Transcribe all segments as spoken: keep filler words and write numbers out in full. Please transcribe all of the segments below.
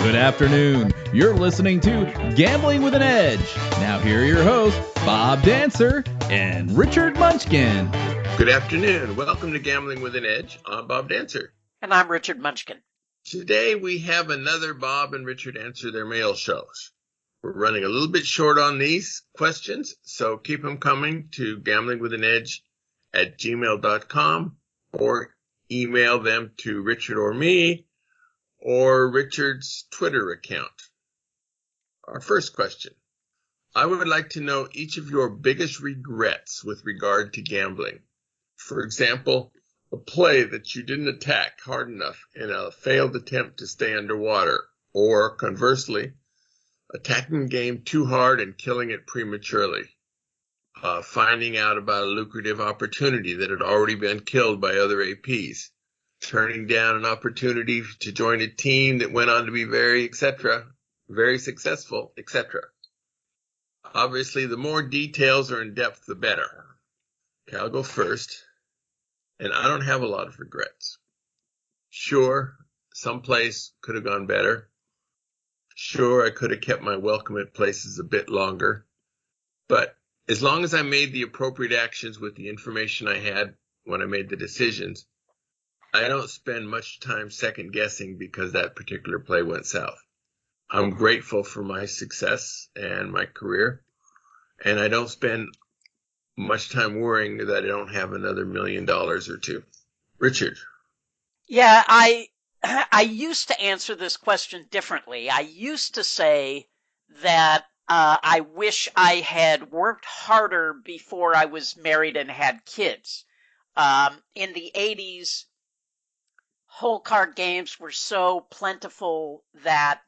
Good afternoon. You're listening to Gambling with an Edge. Now here are your hosts, Bob Dancer and Richard Munchkin. Good afternoon. Welcome to Gambling with an Edge. I'm Bob Dancer. And I'm Richard Munchkin. Today we have another Bob and Richard Answer Their Mail shows. We're running a little bit short on these questions, so keep them coming to gambling with an edge at gmail dot com or email them to Richard or me or Richard's Twitter account. Our first question. I would like to know each of your biggest regrets with regard to gambling. For example, a play that you didn't attack hard enough in a failed attempt to stay underwater, or conversely, attacking the game too hard and killing it prematurely, uh, finding out about a lucrative opportunity that had already been killed by other A Ps, turning down an opportunity to join a team that went on to be very, et cetera, very successful, et cetera. Obviously, the more details are in depth, the better. Okay, I'll go first. And I don't have a lot of regrets. Sure, some place could have gone better. Sure, I could have kept my welcome at places a bit longer. But as long as I made the appropriate actions with the information I had when I made the decisions, I don't spend much time second guessing because that particular play went south. I'm grateful for my success and my career, and I don't spend much time worrying that I don't have another million dollars or two. Richard. Yeah, I I used to answer this question differently. I used to say that uh, I wish I had worked harder before I was married and had kids. Um, in the eighties, hole card games were so plentiful that,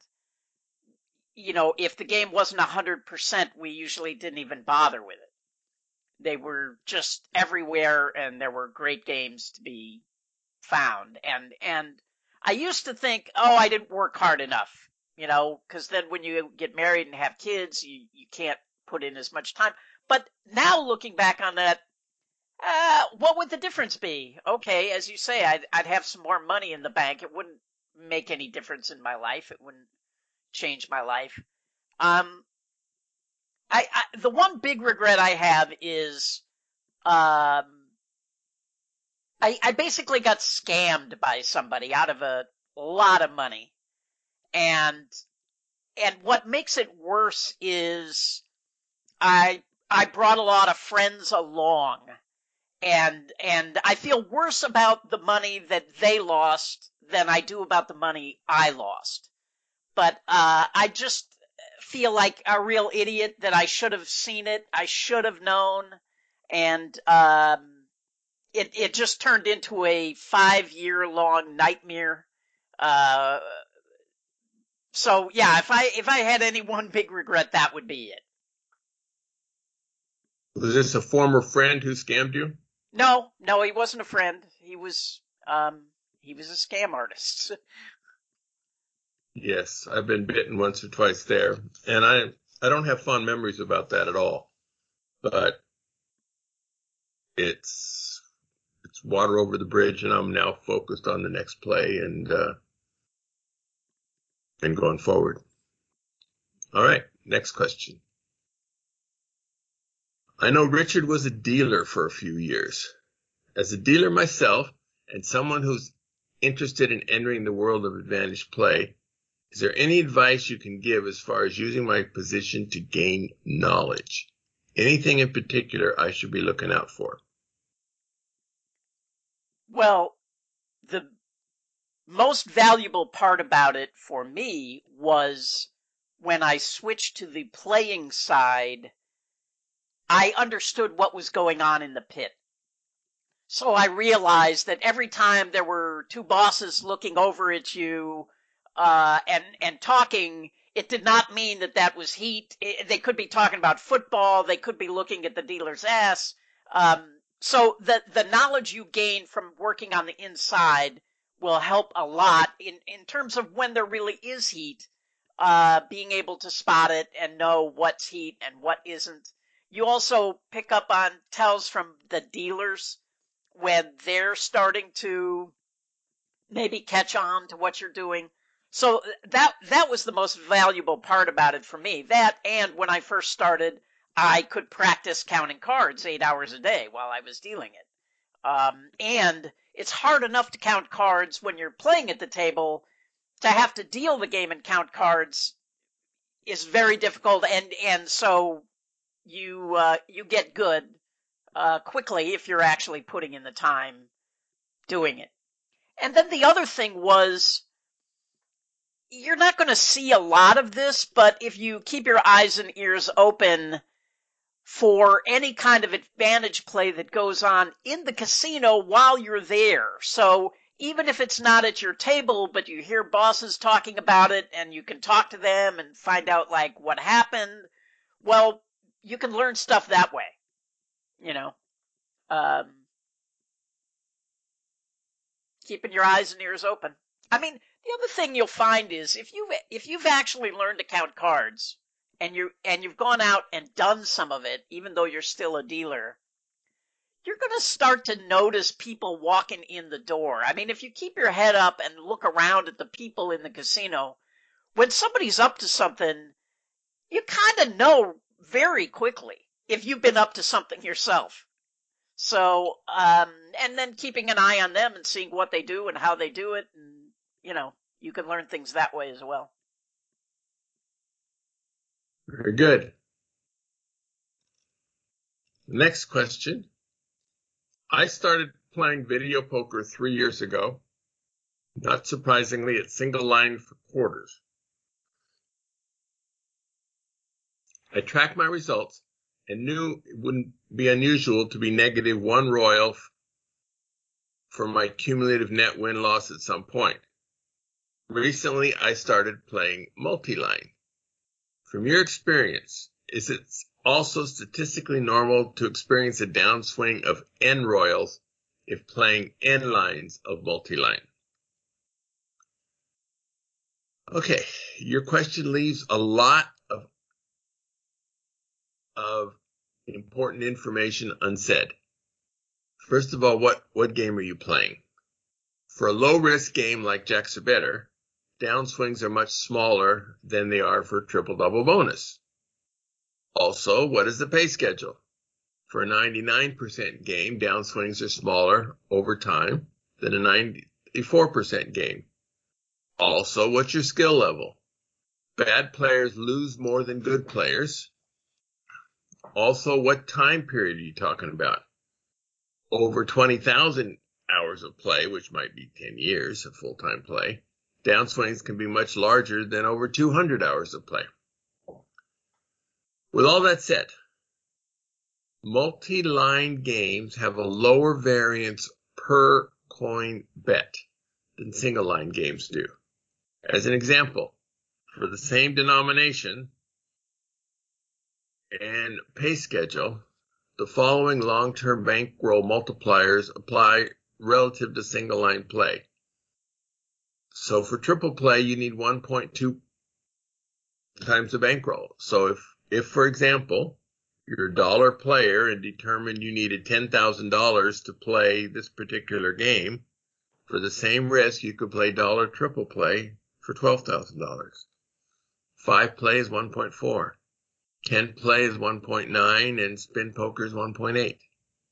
you know, if the game wasn't one hundred percent, we usually didn't even bother with it. They were just everywhere, and there were great games to be found. And and I used to think, oh, I didn't work hard enough, you know, because then when you get married and have kids, you, you can't put in as much time. But now looking back on that, uh, what would the difference be? Okay, as you say, I'd, I'd have some more money in the bank. It wouldn't make any difference in my life. It wouldn't change my life. Um, I, I the one big regret I have is um, I, I basically got scammed by somebody out of a lot of money, and and what makes it worse is I I brought a lot of friends along, and and I feel worse about the money that they lost than I do about the money I lost. But uh, I just feel like a real idiot that I should have seen it. I should have known. And um, it it just turned into a five-year-long nightmare. Uh, so, yeah, if I if I had any one big regret, that would be it. Was this a former friend who scammed you? No, no, he wasn't a friend. He was um, he was a scam artist. Yes, I've been bitten once or twice there, and I I don't have fond memories about that at all. But it's it's water over the bridge, and I'm now focused on the next play and uh, and going forward. All right, next question. I know Richard was a dealer for a few years. As a dealer myself, and someone who's interested in entering the world of advantage play, is there any advice you can give as far as using my position to gain knowledge? Anything in particular I should be looking out for? Well, the most valuable part about it for me was when I switched to the playing side, I understood what was going on in the pit. So I realized that every time there were two bosses looking over at you, Uh, and, and talking, it did not mean that that was heat. It, they could be talking about football. They could be looking at the dealer's ass. Um, so the, the knowledge you gain from working on the inside will help a lot in, in terms of when there really is heat, uh, being able to spot it and know what's heat and what isn't. You also pick up on tells from the dealers when they're starting to maybe catch on to what you're doing. So that that was the most valuable part about it for me. That, and when I first started, I could practice counting cards eight hours a day while I was dealing it. Um, and it's hard enough to count cards when you're playing at the table. To have to deal the game and count cards is very difficult, and and so you uh, you get good uh, quickly if you're actually putting in the time doing it. And then the other thing was, you're not going to see a lot of this, but if you keep your eyes and ears open for any kind of advantage play that goes on in the casino while you're there. So even if it's not at your table, but you hear bosses talking about it and you can talk to them and find out like what happened, well, you can learn stuff that way, you know. Um, keeping your eyes and ears open. I mean, the other thing you'll find is if you if you've actually learned to count cards and you and you've gone out and done some of it, even though you're still a dealer, you're going to start to notice people walking in the door. I mean, if you keep your head up and look around at the people in the casino, when somebody's up to something, you kind of know very quickly if you've been up to something yourself. So, um, and then keeping an eye on them and seeing what they do and how they do it, and, you know, you can learn things that way as well. Very good. Next question. I started playing video poker three years ago, not surprisingly at single line for quarters. I tracked my results and knew it wouldn't be unusual to be negative one royal for my cumulative net win-loss at some point. Recently, I started playing multi-line. From your experience, is it also statistically normal to experience a downswing of N royals if playing N lines of multi-line? Okay, your question leaves a lot of, of important information unsaid. First of all, what, what game are you playing? For a low-risk game like Jacks or Better, downswings are much smaller than they are for triple-double bonus. Also, what is the pay schedule? For a ninety-nine percent game, downswings are smaller over time than a ninety-four percent game. Also, what's your skill level? Bad players lose more than good players. Also, what time period are you talking about? Over twenty thousand hours of play, which might be ten years of full-time play, downswings can be much larger than over two hundred hours of play. With all that said, multi-line games have a lower variance per coin bet than single-line games do. As an example, for the same denomination and pay schedule, the following long-term bankroll multipliers apply relative to single-line play. So for triple play, you need one point two times the bankroll. So if, if for example, you're a dollar player and determined you needed ten thousand dollars to play this particular game, for the same risk, you could play dollar triple play for twelve thousand dollars. Five play is one point four. ten play is one point nine, and spin poker is one point eight.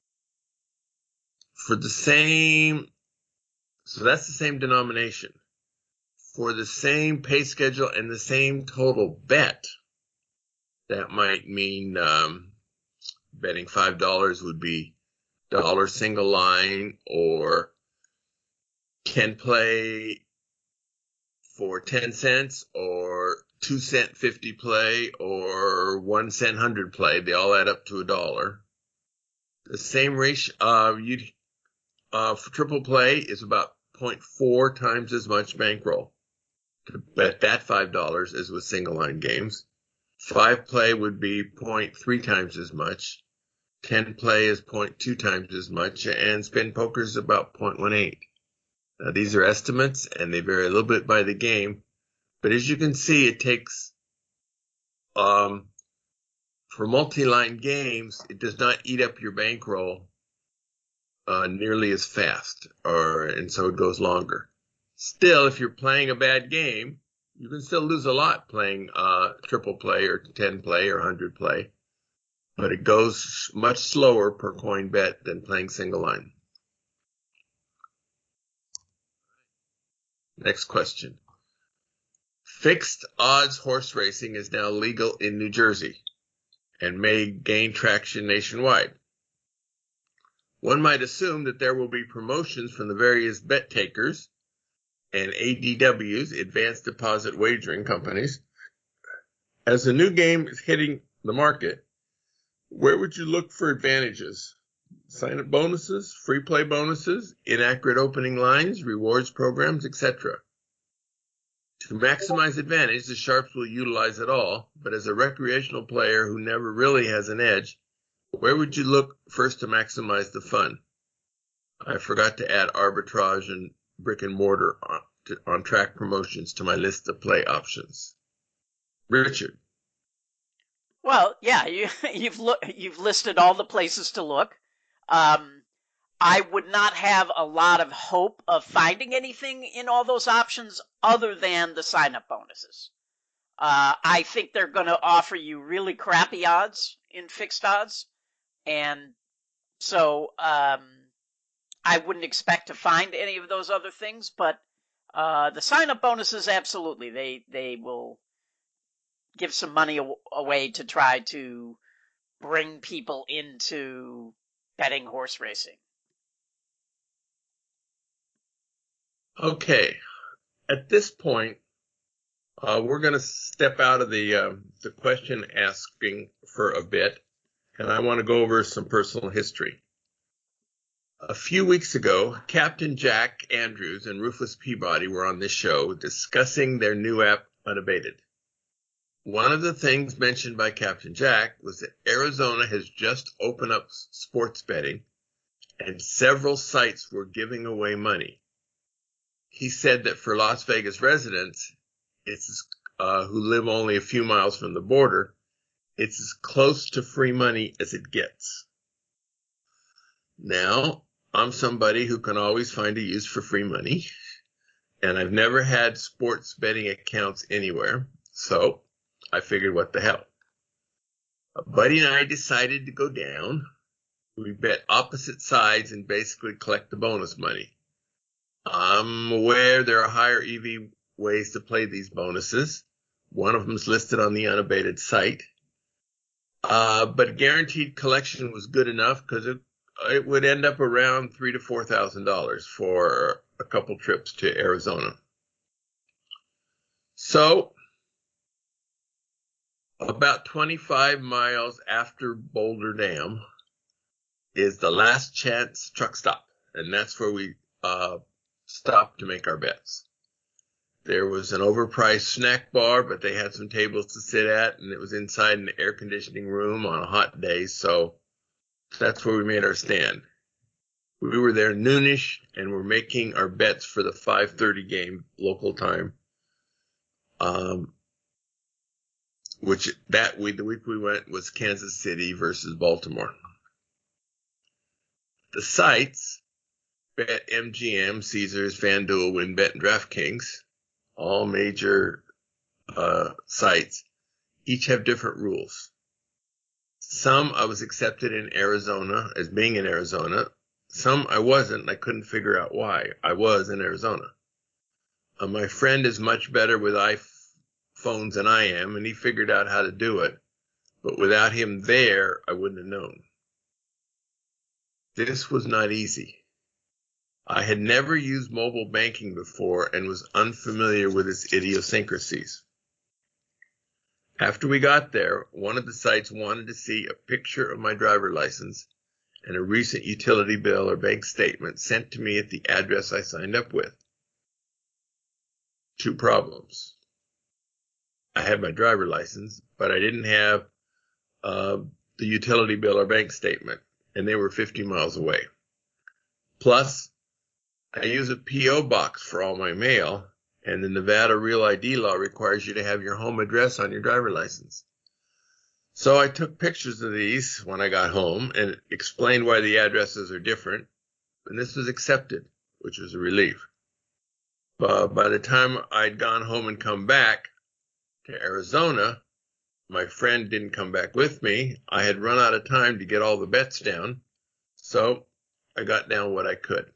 For the same, so that's the same denomination. For the same pay schedule and the same total bet, that might mean um, betting five dollars would be dollar single line, or ten play for ten cents, or two cent fifty play, or one cent hundred play. They all add up to a dollar. The same ratio, uh, you uh, for triple play is about zero point four times as much bankroll to bet that five dollars as with single line games. Five play would be zero point three times as much. Ten play is zero point two times as much, and spin poker is about zero point one eight. Now, these are estimates, and they vary a little bit by the game. But as you can see, it takes, um, for multi-line games, it does not eat up your bankroll uh, nearly as fast, or and so it goes longer. Still, if you're playing a bad game, you can still lose a lot playing uh, triple play or ten play or one hundred play. But it goes much slower per coin bet than playing single line. Next question. Fixed odds horse racing is now legal in New Jersey and may gain traction nationwide. One might assume that there will be promotions from the various bet takers and A D Ws, advanced deposit wagering companies. As the new game is hitting the market, where would you look for advantages? Sign-up bonuses, free play bonuses, inaccurate opening lines, rewards programs, et cetera. To maximize advantage, the sharps will utilize it all, but as a recreational player who never really has an edge, where would you look first to maximize the fun? I forgot to add arbitrage and brick and mortar on, to, on track promotions to my list of play options. Richard. Well, yeah, you, you've look, you've listed all the places to look. Um, I would not have a lot of hope of finding anything in all those options other than the sign-up bonuses. Uh, I think they're going to offer you really crappy odds in fixed odds, and so um, I wouldn't expect to find any of those other things. But uh, the sign-up bonuses, absolutely, they they will give some money aw- away to try to bring people into betting horse racing. Okay. At this point, uh, we're going to step out of the uh, the question asking for a bit, and I want to go over some personal history. A few weeks ago, Captain Jack Andrews and Rufus Peabody were on this show discussing their new app, Unabated. One of the things mentioned by Captain Jack was that Arizona has just opened up sports betting, and several sites were giving away money. He said that for Las Vegas residents, it's uh, who live only a few miles from the border, it's as close to free money as it gets. Now, I'm somebody who can always find a use for free money, and I've never had sports betting accounts anywhere, so I figured, what the hell. A buddy and I decided to go down. We bet opposite sides and basically collect the bonus money. I'm aware there are higher E V ways to play these bonuses. One of them is listed on the Unabated site. Uh, but guaranteed collection was good enough because it, it would end up around three to four thousand dollars for a couple trips to Arizona. So, about twenty-five miles after Boulder Dam is the Last Chance truck stop, and that's where we uh, stopped to make our bets. There was an overpriced snack bar, but they had some tables to sit at, and it was inside an air conditioning room on a hot day, so that's where we made our stand. We were there noonish, and we're making our bets for the five thirty game local time. Um, which that week, the week we went was Kansas City versus Baltimore. The sites, BetMGM, Caesars, FanDuel, WynnBET, and DraftKings, all major uh, sites, each have different rules. Some I was accepted in Arizona as being in Arizona. Some I wasn't, and I couldn't figure out why. I was in Arizona. Uh, my friend is much better with iPhones than I am, and he figured out how to do it. But without him there, I wouldn't have known. This was not easy. I had never used mobile banking before and was unfamiliar with its idiosyncrasies. After we got there, one of the sites wanted to see a picture of my driver license and a recent utility bill or bank statement sent to me at the address I signed up with. Two problems. I had my driver license, but I didn't have uh, the utility bill or bank statement, and they were fifty miles away. Plus, I use a P O box for all my mail, and the Nevada Real I D law requires you to have your home address on your driver license. So I took pictures of these when I got home and explained why the addresses are different, and this was accepted, which was a relief. But by the time I'd gone home and come back to Arizona, my friend didn't come back with me. I had run out of time to get all the bets down, so I got down what I could.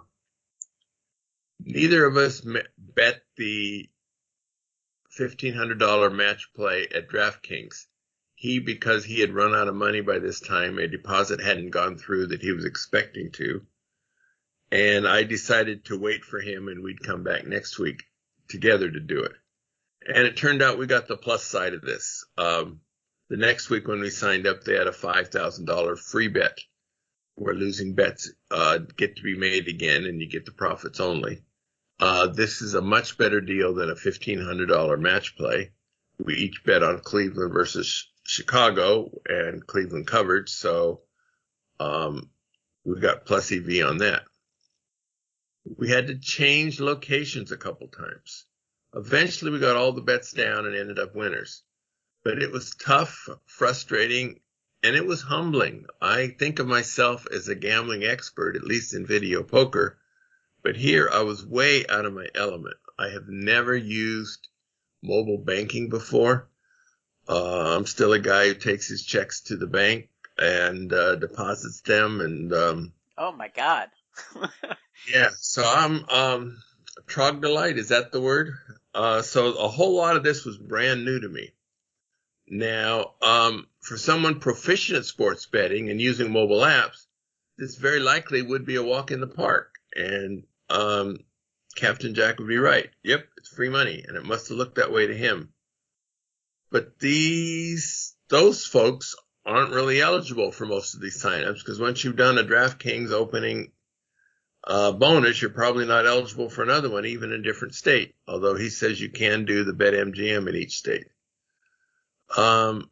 Neither of us bet the fifteen hundred dollars match play at DraftKings. He, because he had run out of money by this time, a deposit hadn't gone through that he was expecting to. And I decided to wait for him and we'd come back next week together to do it. And it turned out we got the plus side of this. Um, the next week when we signed up, they had a five thousand dollars free bet where losing bets uh, get to be made again and you get the profits only. Uh, this is a much better deal than a fifteen hundred dollars match play. We each bet on Cleveland versus Chicago, and Cleveland covered, so um, we got plus E V on that. We had to change locations a couple times. Eventually, we got all the bets down and ended up winners. But it was tough, frustrating, and it was humbling. I think of myself as a gambling expert, at least in video poker. But here, I was way out of my element. I have never used mobile banking before. Uh, I'm still a guy who takes his checks to the bank and uh, deposits them. And um, oh my God. yeah, so I'm um, troglodyte. Is that the word? Uh, so a whole lot of this was brand new to me. Now, um, for someone proficient at sports betting and using mobile apps, this very likely would be a walk in the park. And um, Captain Jack would be right. Yep, it's free money, and it must have looked that way to him. But these, those folks aren't really eligible for most of these signups because once you've done a DraftKings opening uh, bonus, you're probably not eligible for another one, even in a different state. Although he says you can do the BetMGM in each state. Um,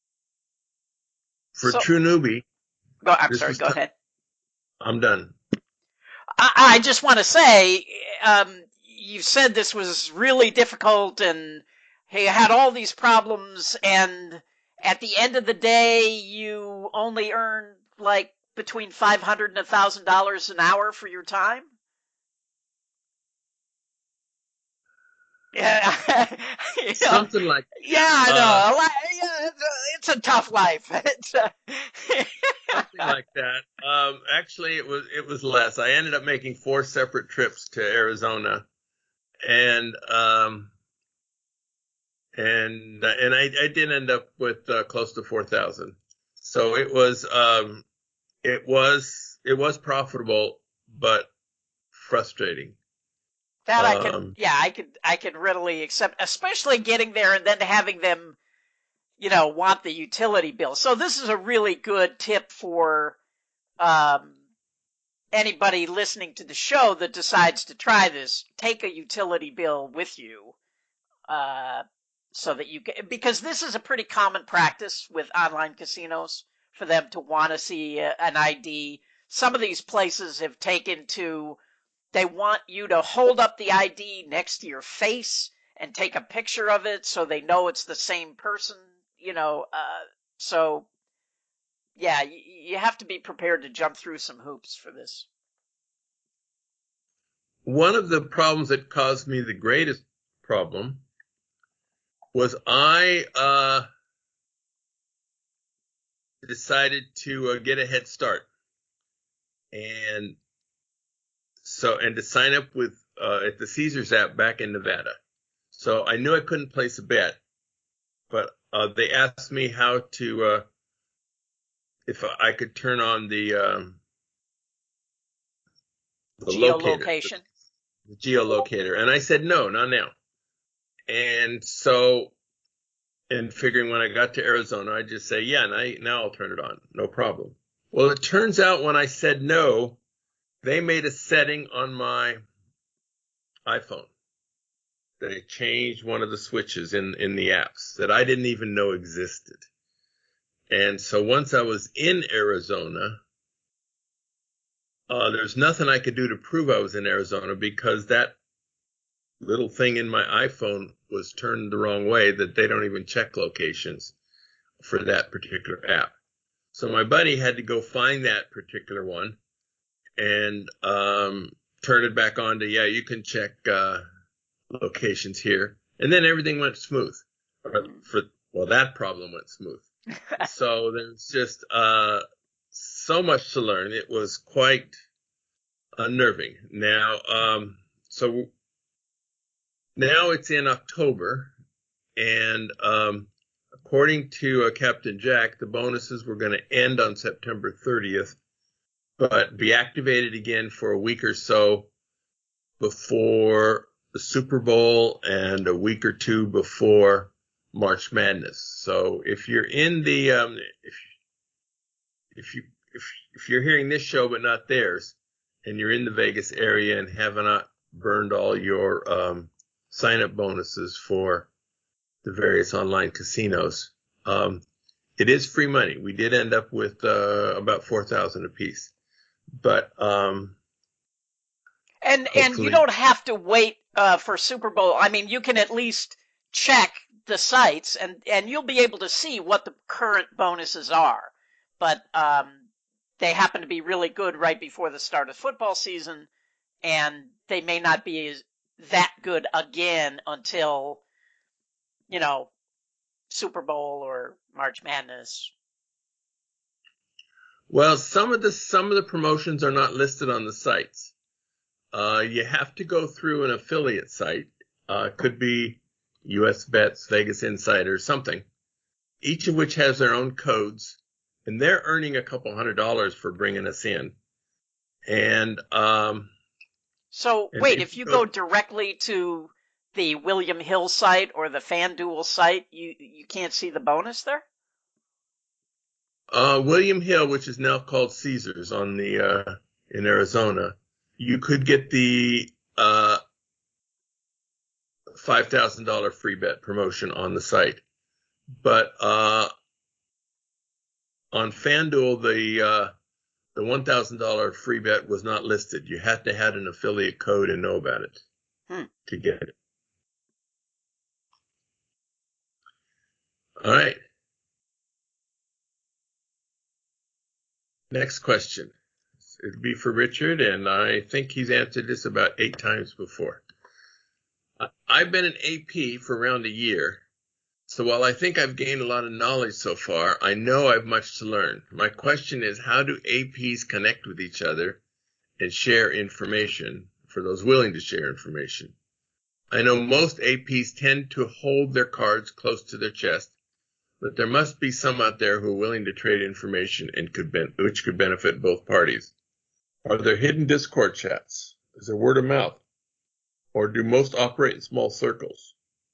for So- True Newbie, Go, I'm This sorry, was go tough. ahead. I'm done. I, I just want to say, um, you said this was really difficult and he had all these problems, and at the end of the day, you only earned like between five hundred and a thousand dollars an hour for your time. Yeah, you know, Something like yeah, I know. Uh, A li- yeah, it's, a, it's a tough life. It's a, something like that. Um, actually, it was it was less. I ended up making four separate trips to Arizona, and um, and and I, I did end up with uh, close to four thousand. So it was um, it was it was profitable, but frustrating. That I can, Um, yeah, I could, I could readily accept, especially getting there and then having them, you know, want the utility bill. So this is a really good tip for um, anybody listening to the show that decides to try this. Take a utility bill with you, uh, so that you can, because this is a pretty common practice with online casinos for them to want to see a, an I D. Some of these places have taken to, they want you to hold up the I D next to your face and take a picture of it so they know it's the same person, you know. Uh, so, yeah, you, you have to be prepared to jump through some hoops for this. one of the problems that caused me the greatest problem was I uh, decided to uh, get a head start, and so and to sign up with uh, at the Caesars app back in Nevada. So I knew I couldn't place a bet, but uh, they asked me how to uh, if I could turn on the um, the locator, Geolocation. the geolocator, and I said no, not now. And so, and figuring when I got to Arizona, I'd just say, yeah, now, now I'll turn it on. No problem. Well, it turns out when I said no, they made a setting on my iPhone. They changed one of the switches in, in the apps that I didn't even know existed. And so once I was in Arizona, uh, there's nothing I could do to prove I was in Arizona because that little thing in my iPhone was turned the wrong way, that they don't even check locations for that particular app. So my buddy had to go find that particular one and um, turn it back on to, yeah, you can check uh, locations here. And then everything went smooth. For Well, that problem went smooth. So there's just uh, so much to learn. It was quite unnerving. Now, um, so now it's in October, and um, according to uh, Captain Jack, the bonuses were going to end on September thirtieth, but be activated again for a week or so before the Super Bowl and a week or two before March Madness. So if you're in the, um, if, if you, if, if you're hearing this show, but not theirs, and you're in the Vegas area and have not burned all your, um, sign up bonuses for the various online casinos, um, it is free money. We did end up with, uh, about four thousand apiece, but, um, and, and you don't have to wait, uh, for Super Bowl. I mean, you can at least check the sites, and, and you'll be able to see what the current bonuses are. But um, they happen to be really good right before the start of football season, and they may not be as, that good again until, you know, Super Bowl or March Madness. Well, some of the some of the promotions are not listed on the sites. Uh, you have to go through an affiliate site. Uh, it could be U S Bets, Vegas Insider, something, each of which has their own codes, and they're earning a couple hundred dollars for bringing us in. And um, so, and wait, if if you go, go directly to the William Hill site or the FanDuel site, you you can't see the bonus there? Uh, William Hill, which is now called Caesars on the uh, in Arizona, you could get the uh, five thousand dollars free bet promotion on the site. But uh, on FanDuel, the uh, the one thousand dollars free bet was not listed. You had to have an affiliate code and know about it hmm. to get it. All right. Next question. It'll be for Richard, and I think he's answered this about eight times before. I've been an A P for around a year, so while I think I've gained a lot of knowledge so far, I know I have much to learn. My question is, how do A Ps connect with each other and share information for those willing to share information? I know most A Ps tend to hold their cards close to their chest, but there must be some out there who are willing to trade information and could ben- which could benefit both parties. Are there hidden Discord chats? Is there word of mouth? Or do most operate in small circles?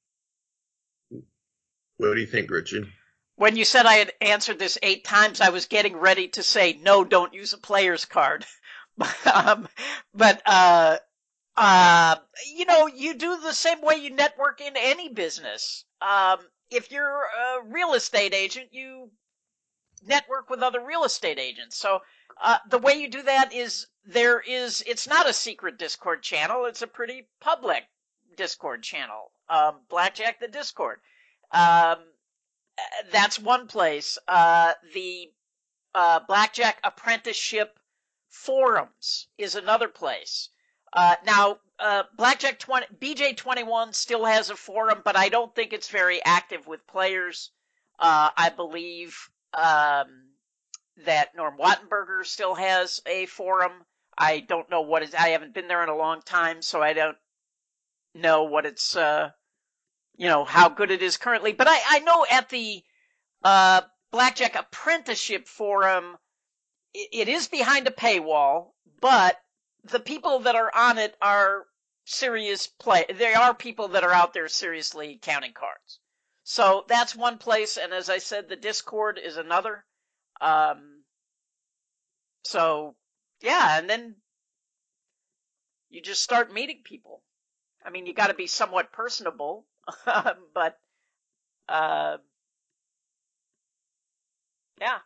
What do you think, Richard? When you said I had answered this eight times, I was getting ready to say, no, don't use a player's card. um, but, uh, uh, you know, you do the same way you network in any business. Um, if you're a real estate agent, you network with other real estate agents. So uh, the way you do that is there is, it's not a secret Discord channel. It's a pretty public Discord channel. Um, Blackjack the Discord. Um, that's one place. Uh, the uh, Blackjack Apprenticeship Forums is another place. Uh, now, uh, Blackjack twenty, B J twenty-one still has a forum, but I don't think it's very active with players. Uh, I believe um, that Norm Wattenberger still has a forum. I don't know what is. I haven't been there in a long time, so I don't know what it's. Uh, you know how good it is currently, but I, I know at the uh, Blackjack Apprenticeship Forum, it, it is behind a paywall, but the people that are on it are serious play. There are people that are out there seriously counting cards. So that's one place, and as I said, the Discord is another. Um, so, yeah, and then you just start meeting people. I mean, you got to be somewhat personable, but, uh, yeah.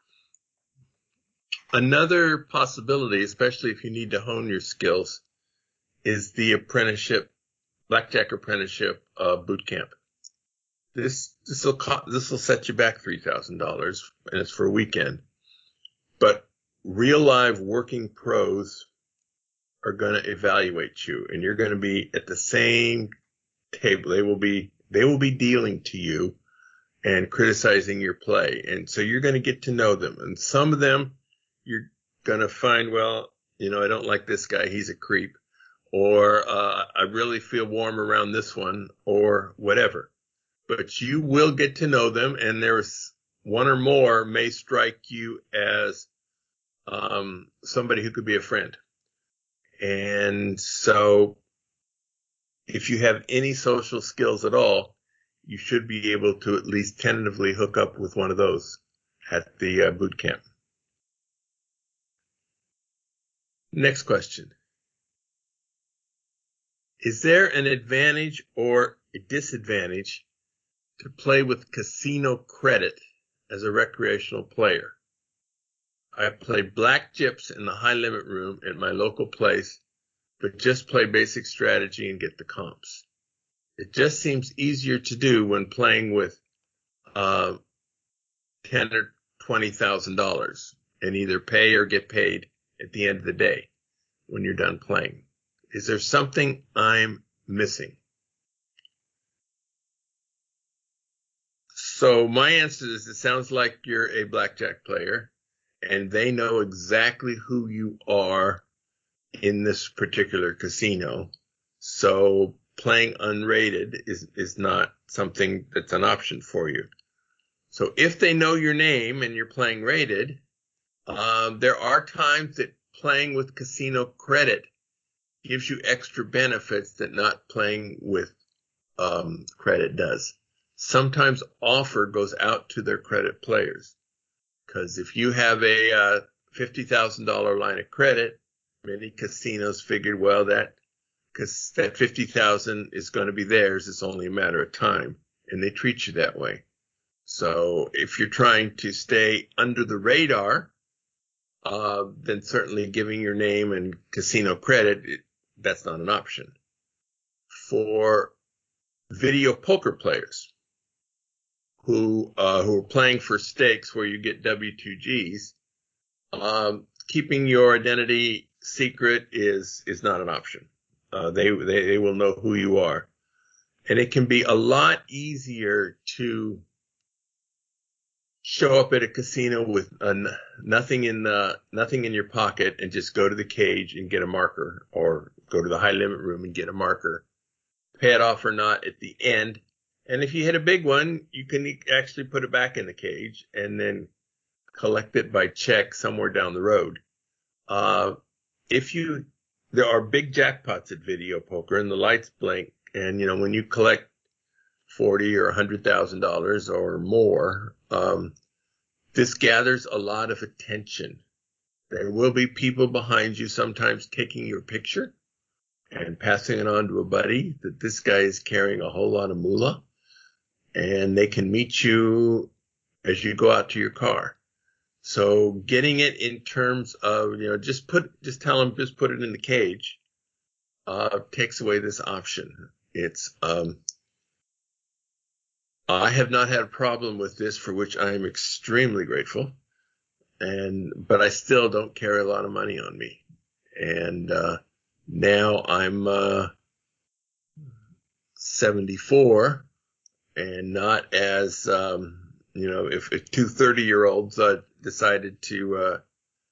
Another possibility, especially if you need to hone your skills, is the apprenticeship, Blackjack Apprenticeship uh, Boot Camp. This this will this will set you back three thousand dollars, and it's for a weekend. But real live working pros are going to evaluate you, and you're going to be at the same table. They will be they will be dealing to you and criticizing your play, and so you're going to get to know them. And some of them you're going to find, well, you know, I don't like this guy, he's a creep, or uh, I really feel warm around this one, or whatever. But you will get to know them, and there's one or more may strike you as um, somebody who could be a friend. And so if you have any social skills at all, you should be able to at least tentatively hook up with one of those at the uh, boot camp. Next question. Is there an advantage or a disadvantage to play with casino credit as a recreational player? I play black chips in the high limit room at my local place, but just play basic strategy and get the comps. It just seems easier to do when playing with uh, ten or twenty thousand dollars, and either pay or get paid at the end of the day when you're done playing. Is there something I'm missing? So my answer is, it sounds like you're a blackjack player, and they know exactly who you are in this particular casino. So playing unrated is, is not something that's an option for you. So if they know your name and you're playing rated, um, there are times that playing with casino credit gives you extra benefits that not playing with um, credit does. Sometimes offer goes out to their credit players, because if you have a uh, fifty thousand dollars line of credit, many casinos figured, well, that because that fifty thousand dollars is going to be theirs. It's only a matter of time, and they treat you that way. So if you're trying to stay under the radar, uh, then certainly giving your name and casino credit, it, that's not an option. For video poker players who uh, who are playing for stakes where you get W two Gs, um, keeping your identity secret is is not an option. Uh, they, they they will know who you are, and it can be a lot easier to show up at a casino with uh, nothing in the nothing in your pocket and just go to the cage and get a marker, or go to the high limit room and get a marker, pay it off or not at the end. And if you hit a big one, you can actually put it back in the cage and then collect it by check somewhere down the road. Uh, if you, there are big jackpots at video poker, and the lights blink. And, you know, when you collect forty or a hundred thousand dollars or more, um, this gathers a lot of attention. There will be people behind you sometimes taking your picture and passing it on to a buddy that this guy is carrying a whole lot of moolah, and they can meet you as you go out to your car. So getting it in terms of, you know, just put, just tell them, just put it in the cage, uh, takes away this option. It's, um, I have not had a problem with this, for which I am extremely grateful. And, but I still don't carry a lot of money on me. And, uh, now I'm, uh, seventy-four, and not as, um, you know, if, if two thirty-year-olds uh, decided to uh,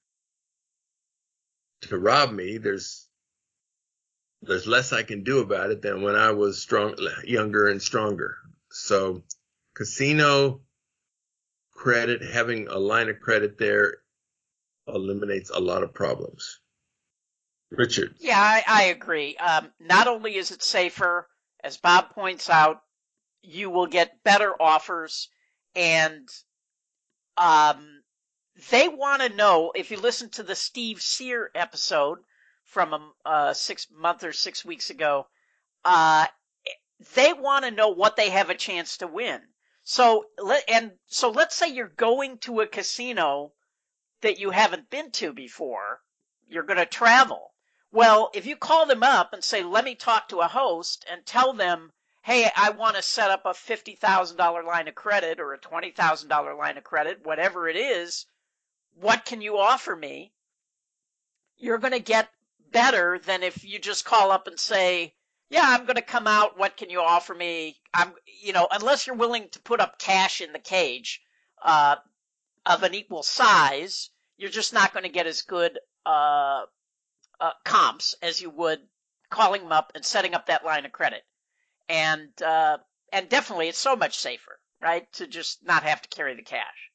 to rob me, there's there's less I can do about it than when I was strong, younger and stronger. So casino credit, having a line of credit there, eliminates a lot of problems. Richard. Yeah, I, I agree. Um, not only is it safer, as Bob points out, you will get better offers, and um, they want to know, if you listen to the Steve Sear episode from a uh, six month or six weeks ago, uh, they want to know what they have a chance to win. So, and so let's say you're going to a casino that you haven't been to before. You're going to travel. Well, if you call them up and say, let me talk to a host, and tell them, hey, I want to set up a fifty thousand dollars line of credit or a twenty thousand dollars line of credit, whatever it is, what can you offer me? You're going to get better than if you just call up and say, yeah, I'm going to come out. What can you offer me? I'm, you know, unless you're willing to put up cash in the cage uh, of an equal size, you're just not going to get as good uh, uh, comps as you would calling them up and setting up that line of credit. And uh, and definitely, it's so much safer, right, to just not have to carry the cash.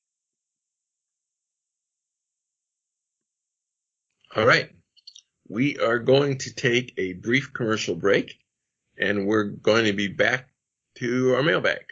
All right. We are going to take a brief commercial break, and we're going to be back to our mailbag.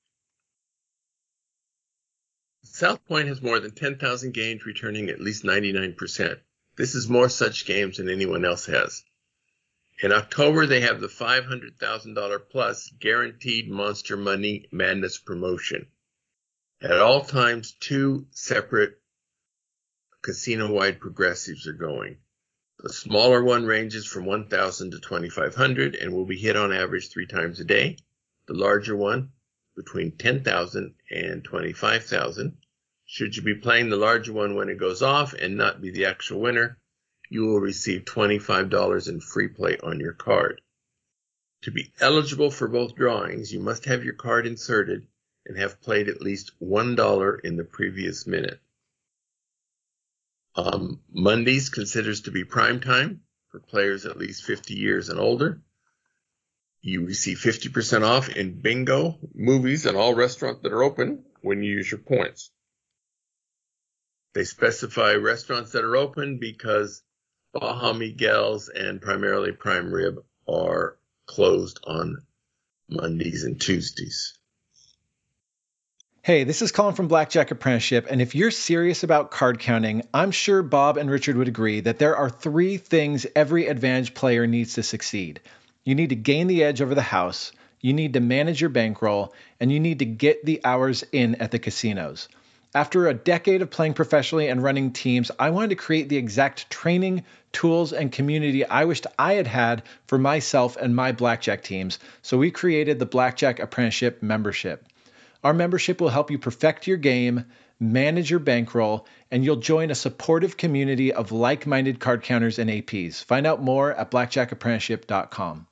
South Point has more than ten thousand games returning at least ninety-nine percent. This is more such games than anyone else has. In October, they have the five hundred thousand dollars plus Guaranteed Monster Money Madness promotion. At all times, two separate casino-wide progressives are going. The smaller one ranges from one thousand dollars to twenty-five hundred dollars and will be hit on average three times a day. The larger one, between ten thousand dollars and twenty-five thousand dollars. Should you be playing the larger one when it goes off and not be the actual winner, you will receive twenty-five dollars in free play on your card. To be eligible for both drawings, you must have your card inserted and have played at least one dollar in the previous minute. Um, Mondays considers to be prime time for players at least fifty years and older. You receive fifty percent off in bingo, movies, and all restaurants that are open when you use your points. They specify restaurants that are open because Baja Miguel's and primarily Prime Rib are closed on Mondays and Tuesdays. Hey, this is Colin from Blackjack Apprenticeship, and if you're serious about card counting, I'm sure Bob and Richard would agree that there are three things every advantage player needs to succeed. You need to gain the edge over the house, you need to manage your bankroll, and you need to get the hours in at the casinos. After a decade of playing professionally and running teams, I wanted to create the exact training, tools, and community I wished I had had for myself and my blackjack teams, so we created the Blackjack Apprenticeship membership. Our membership will help you perfect your game, manage your bankroll, and you'll join a supportive community of like-minded card counters and A Ps. Find out more at blackjack apprenticeship dot com.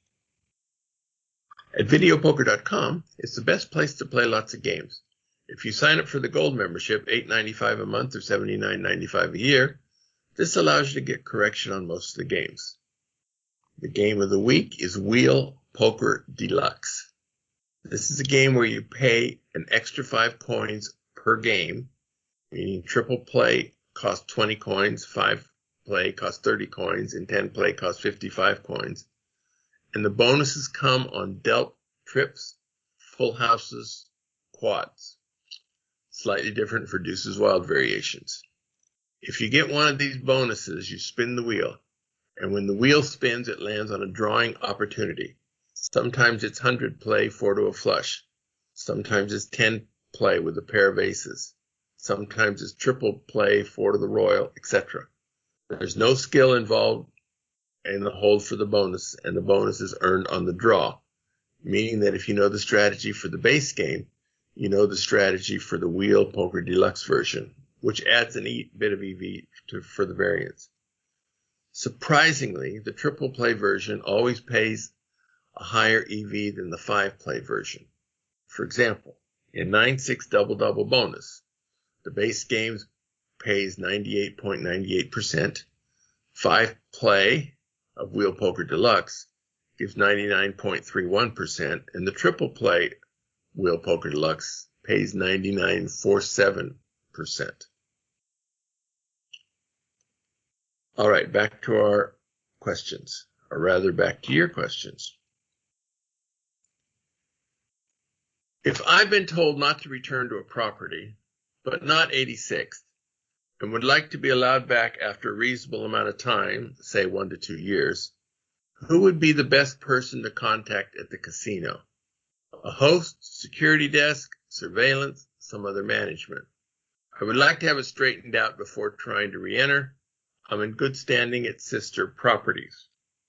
At video poker dot com, it's the best place to play lots of games. If you sign up for the Gold membership, eight dollars and ninety-five cents a month or seventy-nine dollars and ninety-five cents a year, this allows you to get correction on most of the games. The game of the week is Wheel Poker Deluxe. This is a game where you pay an extra five coins per game, meaning triple play costs twenty coins, five play costs thirty coins, and ten play costs fifty-five coins. And the bonuses come on dealt trips, full houses, quads. Slightly different for Deuce's Wild variations. If you get one of these bonuses, you spin the wheel. And when the wheel spins, it lands on a drawing opportunity. Sometimes it's one hundred play, four to a flush. Sometimes it's ten play with a pair of aces. Sometimes it's triple play, four to the royal, et cetera. There's no skill involved in the hold for the bonus, and the bonus is earned on the draw, meaning that if you know the strategy for the base game, you know the strategy for the Wheel Poker Deluxe version, which adds a neat bit of E V to, for the variance. Surprisingly, the triple play version always pays a higher E V than the five play version. For example, in nine six Double Double Bonus, the base game pays ninety-eight point nine eight percent. five play of Wheel Poker Deluxe gives ninety-nine point three one percent, and the triple play Wheel Poker Deluxe pays ninety-nine point four seven percent. All right, back to our questions, or rather back to your questions. If I've been told not to return to a property, but not eighty-sixth, and would like to be allowed back after a reasonable amount of time, say one to two years, who would be the best person to contact at the casino? A host, security desk, surveillance, some other management. I would like to have it straightened out before trying to re-enter. I'm in good standing at sister properties.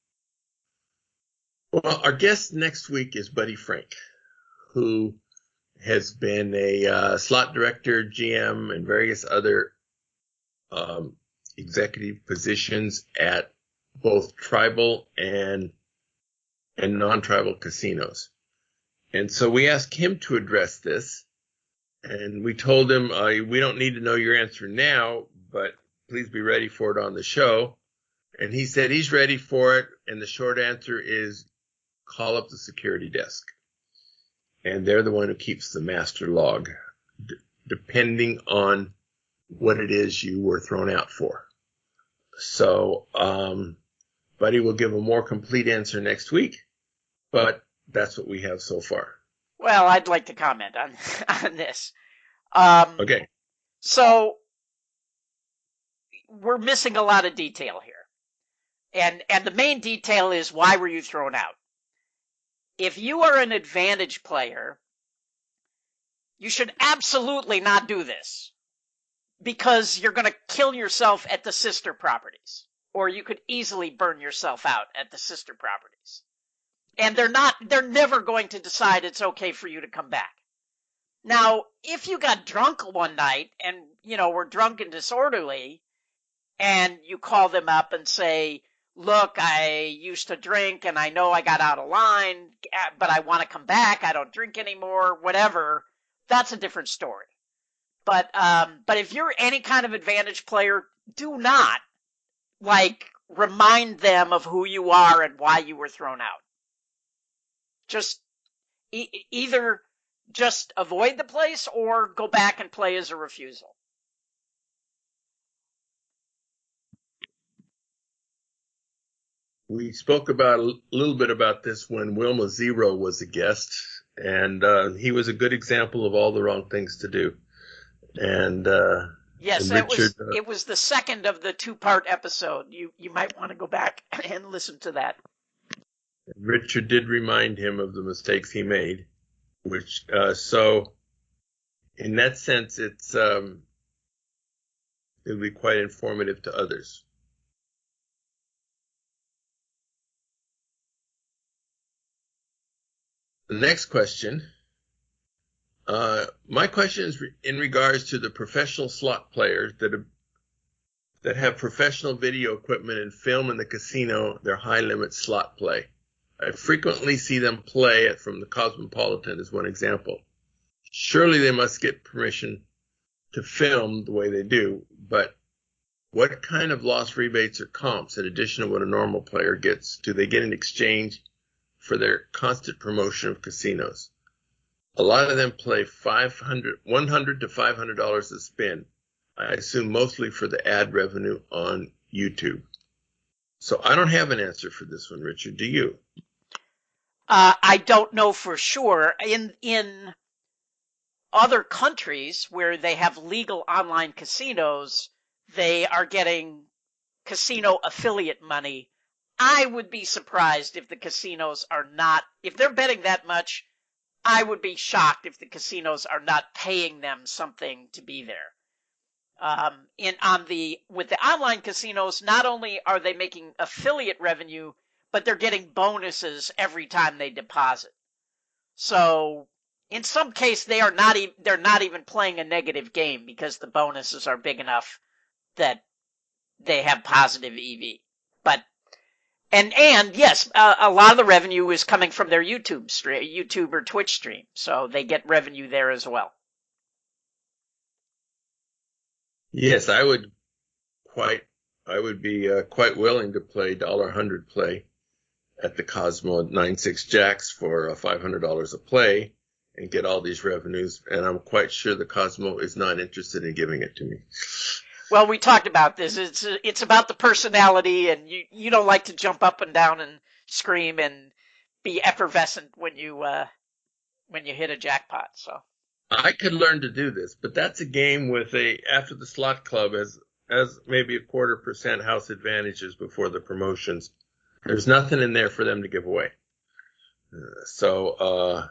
Well, our guest next week is Buddy Frank, who has been a uh, slot director, G M, and various other um, executive positions at both tribal and and non-tribal casinos. And so we asked him to address this, and we told him, uh, we don't need to know your answer now, but please be ready for it on the show. And he said he's ready for it, and the short answer is call up the security desk. And they're the one who keeps the master log, d- depending on what it is you were thrown out for. So, um, Buddy will give a more complete answer next week, but that's what we have so far. Well, I'd like to comment on on this. Um, Okay. So we're missing a lot of detail here. And and the main detail is, why were you thrown out? If you are an advantage player, you should absolutely not do this, because you're going to kill yourself at the sister properties, or you could easily burn yourself out at the sister properties. And they're not, they're never going to decide it's okay for you to come back. Now, if you got drunk one night and, you know, were drunk and disorderly, and you call them up and say, look, I used to drink and I know I got out of line, but I want to come back, I don't drink anymore, whatever, that's a different story. But um, but if you're any kind of advantage player, do not, like, remind them of who you are and why you were thrown out. Just e- either just avoid the place or go back and play as a refusal. We spoke about a little bit about this when Wilma Zero was a guest, and uh, he was a good example of all the wrong things to do. And uh, yes, and it Richard, was uh, it was the second of the two-part episode. You you might want to go back and listen to that. Richard did remind him of the mistakes he made, which uh, so in that sense, it's um, it'll be quite informative to others. The next question. Uh, my question is re- in regards to the professional slot players that have, that have professional video equipment and film in the casino their high-limit slot play. I frequently see them play it from the Cosmopolitan as one example. Surely they must get permission to film the way they do, but what kind of loss rebates or comps, in addition to what a normal player gets, do they get in exchange for their constant promotion of casinos? A lot of them play five hundred, one hundred to five hundred dollars a spin. I assume mostly for the ad revenue on YouTube. So I don't have an answer for this one, Richard. Do you? Uh, I don't know for sure. In in other countries where they have legal online casinos, they are getting casino affiliate money. I would be surprised if the casinos are not, if they're betting that much, I would be shocked if the casinos are not paying them something to be there. Um, in on the with the online casinos, not only are they making affiliate revenue, but they're getting bonuses every time they deposit. So in some case, they are not even they're not even playing a negative game because the bonuses are big enough that they have positive E V. But and and yes, uh, a lot of the revenue is coming from their YouTube stream, YouTube or Twitch stream, so they get revenue there as well. Yes, I would quite. I would be uh, quite willing to play dollar hundred play at the Cosmo at nine six Jacks for uh, five hundred dollars a play and get all these revenues. And I'm quite sure the Cosmo is not interested in giving it to me. Well, we talked about this. It's it's about the personality, and you, you don't like to jump up and down and scream and be effervescent when you uh, when you hit a jackpot. So I could learn to do this, but that's a game with a after the slot club has has maybe a quarter percent house advantages before the promotions. There's nothing in there for them to give away. Uh, so, uh,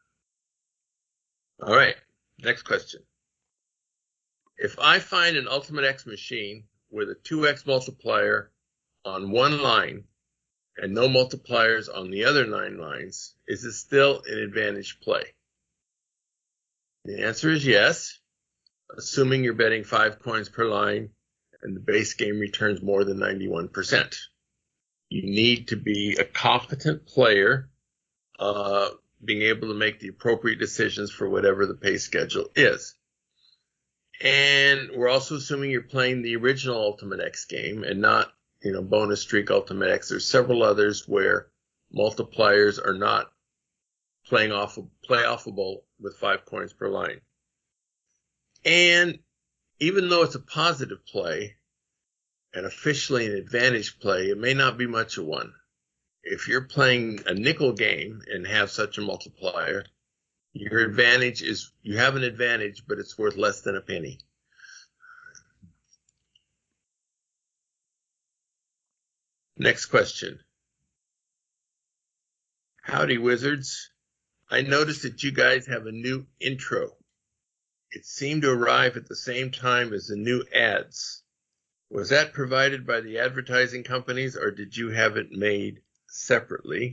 all right, next question. If I find an Ultimate X machine with a two X multiplier on one line and no multipliers on the other nine lines, is it still an advantage play? The answer is yes, assuming you're betting five coins per line and the base game returns more than ninety-one percent. You need to be a competent player, uh, being able to make the appropriate decisions for whatever the pay schedule is. And we're also assuming you're playing the original Ultimate X game and not, you know, Bonus Streak Ultimate X. There's several others where multipliers are not playing off playoffable with five coins per line. And even though it's a positive play and officially an advantage play, it may not be much of one. If you're playing a nickel game and have such a multiplier, your advantage is, you have an advantage, but it's worth less than a penny. Next question. Howdy, Wizards. I noticed that you guys have a new intro. It seemed to arrive at the same time as the new ads. Was that provided by the advertising companies, or did you have it made separately?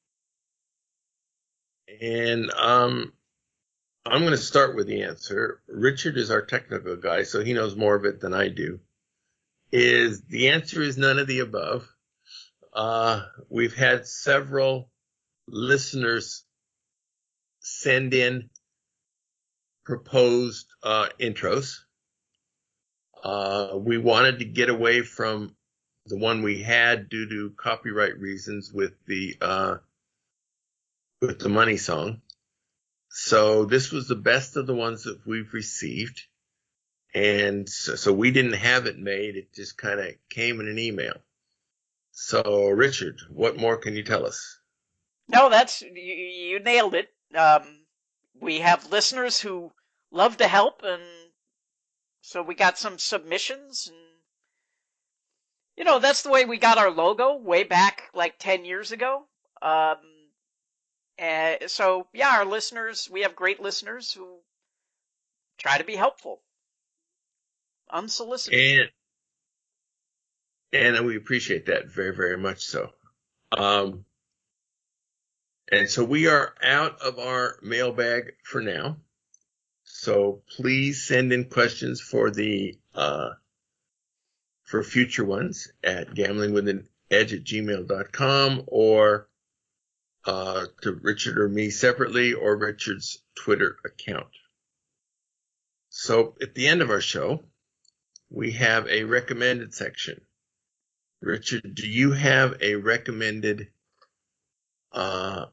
And um, I'm going to start with the answer. Richard is our technical guy, so he knows more of it than I do. Is the answer is none of the above. Uh, we've had several listeners send in proposed uh, intros. Uh, we wanted to get away from the one we had due to copyright reasons with the uh, with the money song. So this was the best of the ones that we've received. And so, so we didn't have it made. It just kind of came in an email. So, Richard, what more can you tell us? No, that's, you, you nailed it. Um, we have listeners who love to help, and so we got some submissions, and you know, that's the way we got our logo way back like ten years ago. Um, and so yeah, our listeners, we have great listeners who try to be helpful, unsolicited. And, and we appreciate that very, very much so. Um, and so we are out of our mailbag for now. So please send in questions for the, uh, for future ones at gambling with an edge at gmail dot com, or, uh, to Richard or me separately, or Richard's Twitter account. So at the end of our show, we have a recommended section. Richard, do you have a recommended, uh,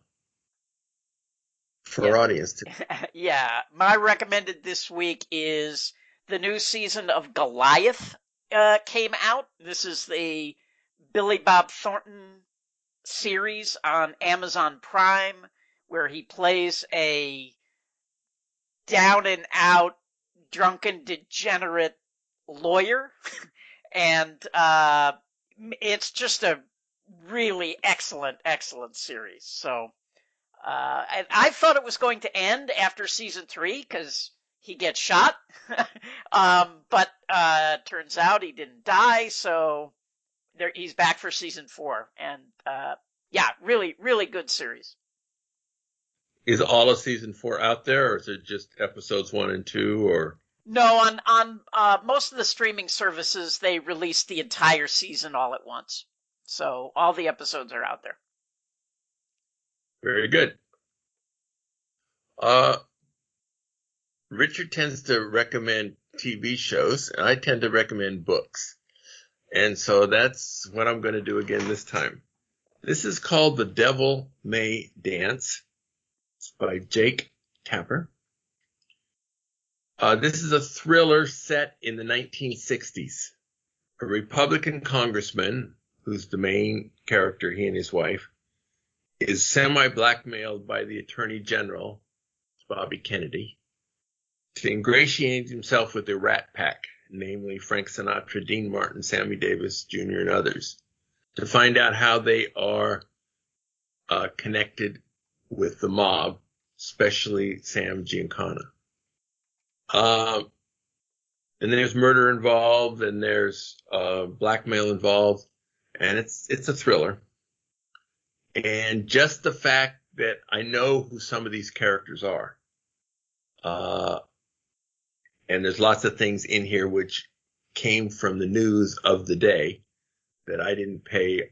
for yeah. our audience to? Yeah, my recommended this week is the new season of Goliath uh, came out. This is the Billy Bob Thornton series on Amazon Prime, where he plays a down and out, drunken, degenerate lawyer. And uh, it's just a really excellent, excellent series. So, uh, and I thought it was going to end after season three because he gets shot. um, but uh, turns out he didn't die, so there, he's back for season four. And uh, yeah, really, really good series. Is all of season four out there, or is it just episodes one and two, or? No, on on uh, most of the streaming services, they release the entire season all at once. So all the episodes are out there. Very good. Uh, Richard tends to recommend T V shows, and I tend to recommend books. And so that's what I'm going to do again this time. This is called The Devil May Dance. It's by Jake Tapper. Uh, this is a thriller set in the nineteen sixties. A Republican congressman, who's the main character, he and his wife, is semi-blackmailed by the Attorney General, Bobby Kennedy, to ingratiate himself with the Rat Pack, namely Frank Sinatra, Dean Martin, Sammy Davis Junior, and others, to find out how they are uh, connected with the mob, especially Sam Giancana. Uh, and there's murder involved, and there's uh, blackmail involved, and it's it's a thriller. And just the fact that I know who some of these characters are, uh, and there's lots of things in here which came from the news of the day that I didn't pay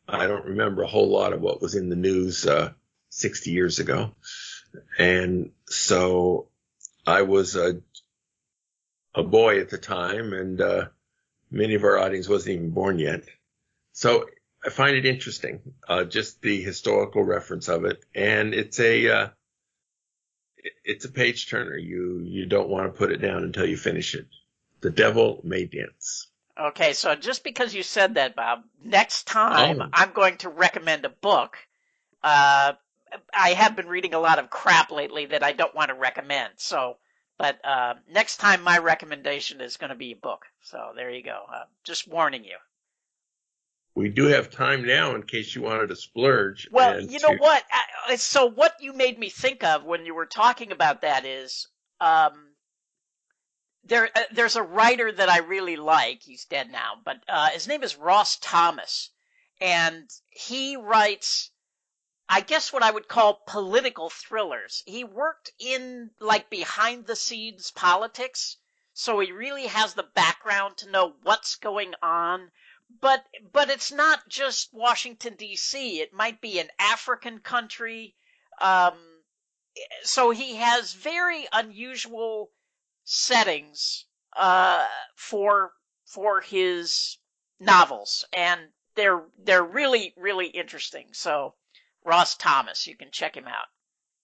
I don't remember a whole lot of what was in the news uh, sixty years ago. And so I was a, a boy at the time, and uh, many of our audience wasn't even born yet. So I find it interesting, uh, just the historical reference of it. And it's a uh, it's a page turner. You you don't want to put it down until you finish it. The Devil May Dance. Okay, so just because you said that, Bob, next time Oh. I'm going to recommend a book. Uh, I have been reading a lot of crap lately that I don't want to recommend. So, but uh, next time my recommendation is going to be a book. So there you go. Uh, just warning you. We do have time now in case you wanted to splurge. Well, and you know to- what? I, so what you made me think of when you were talking about that is, um, there, uh, there's a writer that I really like. He's dead now, but uh, his name is Ross Thomas, and he writes, I guess, what I would call political thrillers. He worked in like behind the scenes politics, so he really has the background to know what's going on. But but it's not just Washington, D C. It might be an African country. Um, so he has very unusual settings uh, for for his novels, and they're they're really really interesting. So Ross Thomas, you can check him out.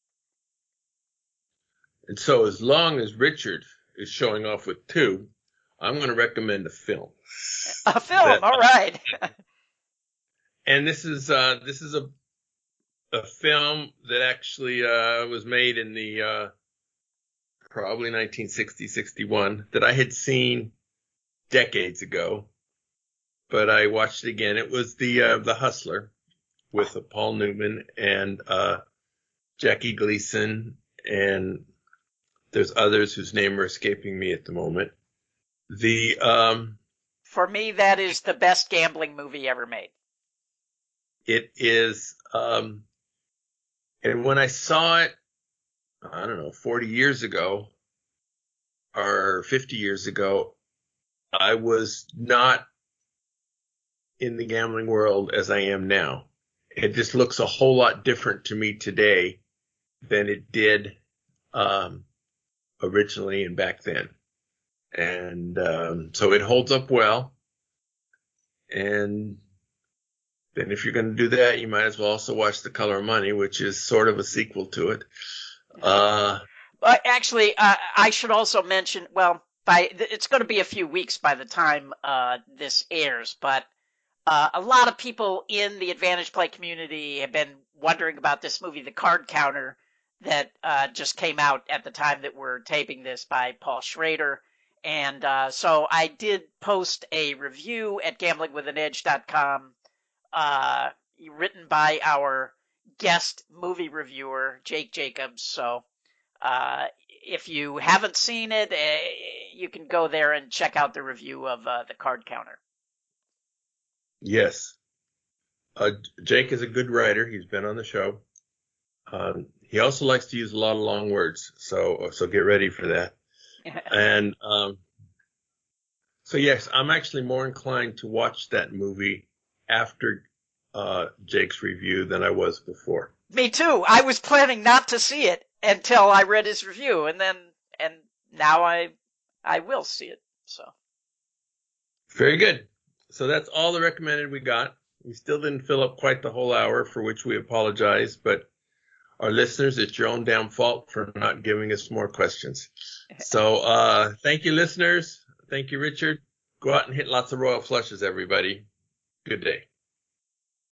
And so as long as Richard is showing off with two, I'm going to recommend a film. A film, That- all right. And this is uh, this is a a film that actually uh, was made in the uh, probably nineteen sixty, sixty-one that I had seen decades ago, but I watched it again. It was the uh, the Hustler with uh, Paul Newman and uh, Jackie Gleason, and there's others whose name are escaping me at the moment. The um, For me, that is the best gambling movie ever made. it is, um, and when I saw it, I don't know, forty years ago or fifty years ago, I was not in the gambling world as I am now. It just looks a whole lot different to me today than it did um, originally and back then. And um, so it holds up well. And then if you're going to do that, you might as well also watch The Color of Money, which is sort of a sequel to it. Uh, But actually, uh, I should also mention, well, by it's going to be a few weeks by the time uh, this airs, but uh, a lot of people in the Advantage Play community have been wondering about this movie, The Card Counter, that uh, just came out at the time that we're taping this by Paul Schrader. And uh, so I did post a review at gambling with an edge dot com, uh, written by our guest movie reviewer, Jake Jacobs. So uh, if you haven't seen it, uh, you can go there and check out the review of uh, The Card Counter. yes. Uh, Jake is a good writer. He's been on the show. Um, he also likes to use a lot of long words, so so get ready for that. And um, so, yes, I'm actually more inclined to watch that movie after uh, Jake's review than I was before. Me too. I was planning not to see it until I read his review, and then and now I I will see it. So Very good. So that's all the recommended we got. We still didn't fill up quite the whole hour, for which we apologize, but our listeners, it's your own damn fault for not giving us more questions. So uh, thank you, listeners. Thank you, Richard. Go out and hit lots of royal flushes, everybody. Good day.